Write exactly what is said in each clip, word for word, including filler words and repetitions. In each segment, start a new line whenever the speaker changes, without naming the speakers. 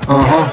Ага.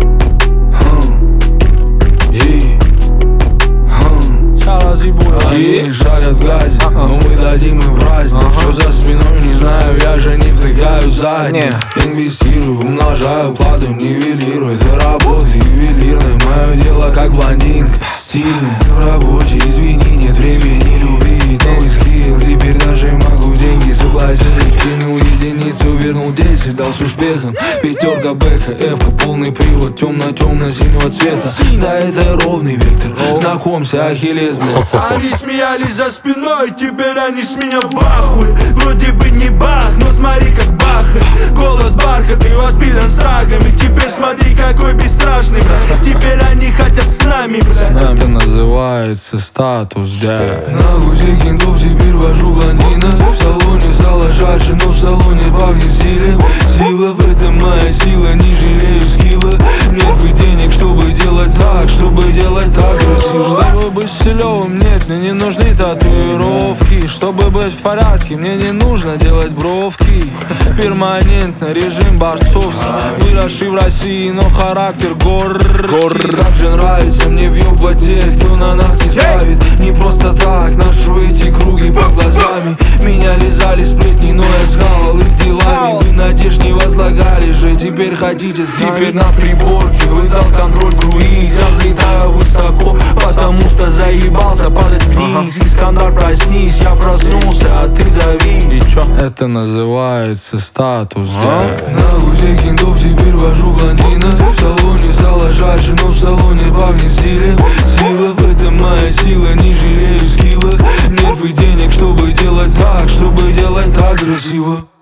Они не шарят в газе, но мы дадим им праздник. Что за спиной, не знаю, я же не втыкаю задник. Инвестирую, умножаю, вкладываю, нивелирую. Это работа ювелирная, мое дело как блондинка. Стильная, в работе, извини, нет времени любить. Новый скилл, теперь даже могу деньги заплатить. Кинул единицу, вернул десять, дал с успехом. Пятерка, бэха, эвка, полный привод, темно-темно-синего цвета. Да, это ровный вектор, знакомься, Ахиллес, блин.
Они смеялись за спиной, теперь они с меня в ахуе. Вроде бы не бах, но смотри как бахает. Голос бархатный, воспитан с раками. Теперь смотри какой бесстрашный, брат. Теперь они хотят с нами, брат.
Это называется статус, да. На груди кентов теперь вожу блондина. В салоне стало жарче, но в салоне пахнет силен. Сила в этом моя сила, не жалею скилла. Нервы денег, чтобы делать так, чтобы делать так красиво. Чтобы быть силёвым, нет, мне не нужны татуировки. Чтобы быть в порядке, мне не нужно делать бровки. Перманентно режим борцовский, выросший в России, но характер горский. Как же нравится мне въебывать тех, кто на нас не ставит. Не просто так, ношу эти круги под глазами. Меня лизали сплетни, но я схавал их делами. Вы надежд не возлагали же, теперь хотите с нами. Теперь на приборке выдал контроль круиз. Я взлетаю высоко, потому что заебался падать вниз. Искандар, проснись, я проснулся, а ты завис. Это называется статус, да. На груди кентов теперь вожу блондина. В салоне стало жарче, но в салоне пахнет силен. Сила в этом моя сила, не жалею скилла. Нервы денег, чтобы делать так, чтобы делать так красиво.